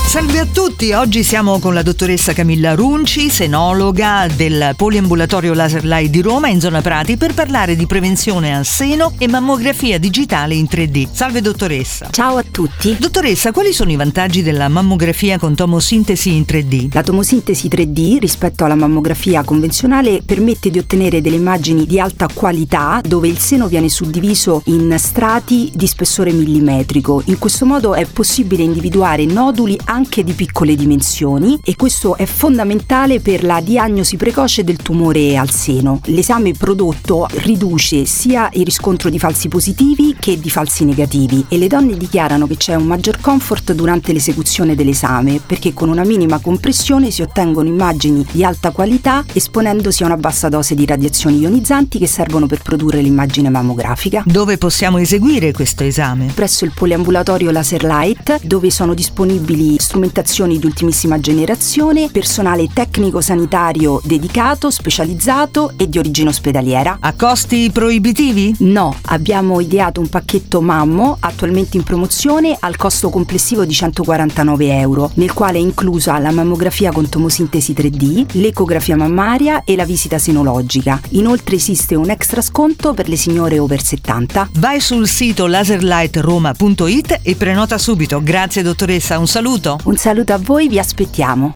Salve a tutti, oggi siamo con la dottoressa Camilla Runci, senologa del Poliambulatorio Laser Light di Roma in zona Prati, per parlare di prevenzione al seno e mammografia digitale in 3D. Salve dottoressa. Ciao a tutti. Dottoressa, quali sono i vantaggi della mammografia con tomosintesi in 3D? La tomosintesi 3D rispetto alla mammografia convenzionale permette di ottenere delle immagini di alta qualità dove il seno viene suddiviso in strati di spessore millimetrico. In questo modo è possibile individuare noduli anche di piccole dimensioni e questo è fondamentale per la diagnosi precoce del tumore al seno. L'esame prodotto riduce sia il riscontro di falsi positivi che di falsi negativi e le donne dichiarano che c'è un maggior comfort durante l'esecuzione dell'esame perché con una minima compressione si ottengono immagini di alta qualità esponendosi a una bassa dose di radiazioni ionizzanti che servono per produrre l'immagine mammografica. Dove possiamo eseguire questo esame? Presso il Poliambulatorio Laser Light, dove sono disponibili strumentazioni di ultimissima generazione, personale tecnico-sanitario dedicato, specializzato e di origine ospedaliera. A costi proibitivi? No, abbiamo ideato un pacchetto Mammo attualmente in promozione al costo complessivo di €149, nel quale è inclusa la mammografia con tomosintesi 3D, l'ecografia mammaria e la visita senologica. Inoltre esiste un extra sconto per le signore over 70. Vai sul sito laserlightroma.it e prenota subito. Grazie dottoressa, un saluto. Un saluto a voi, vi aspettiamo.